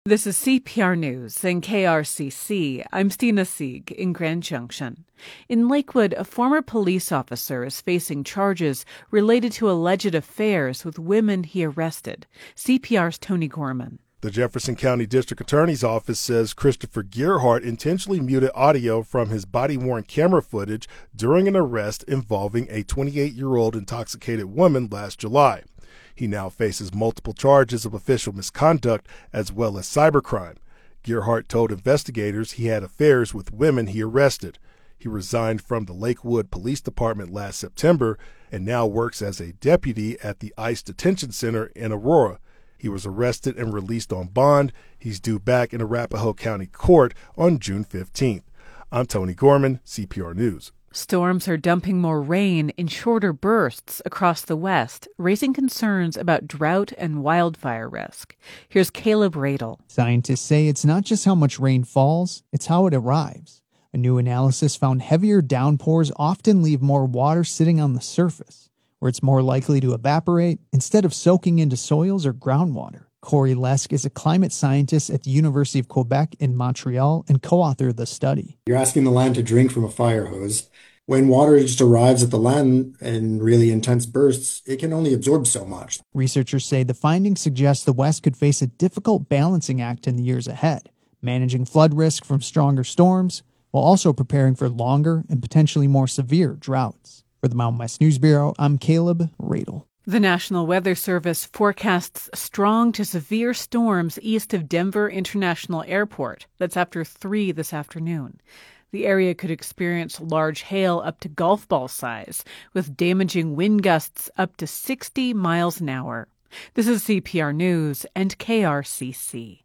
This is CPR News and KRCC. I'm Stina Sieg in Grand Junction. In Lakewood, a former police officer is facing charges related to alleged affairs with women he arrested. CPR's Tony Gorman. The Jefferson County District Attorney's Office says Christopher Gearhart intentionally muted audio from his body-worn camera footage during an arrest involving a 28-year-old intoxicated woman last July. He now faces multiple charges of official misconduct as well as cybercrime. Gearhart told investigators he had affairs with women he arrested. He resigned from the Lakewood Police Department last September and now works as a deputy at the ICE Detention Center in Aurora. He was arrested and released on bond. He's due back in Arapahoe County Court on June 15th. I'm Tony Gorman, CPR News. Storms are dumping more rain in shorter bursts across the West, raising concerns about drought and wildfire risk. Here's Caleb Radel. Scientists say it's not just how much rain falls, it's how it arrives. A new analysis found heavier downpours often leave more water sitting on the surface, where it's more likely to evaporate instead of soaking into soils or groundwater. Corey Lesk is a climate scientist at the University of Quebec in Montreal and co-authored the study. You're asking the land to drink from a fire hose. When water just arrives at the land in really intense bursts, it can only absorb so much. Researchers say the findings suggest the West could face a difficult balancing act in the years ahead, managing flood risk from stronger storms, while also preparing for longer and potentially more severe droughts. For the Mountain West News Bureau, I'm Caleb Radel. The National Weather Service forecasts strong to severe storms east of Denver International Airport. That's after 3 this afternoon. The area could experience large hail up to golf ball size, with damaging wind gusts up to 60 miles an hour. This is CPR News and KRCC.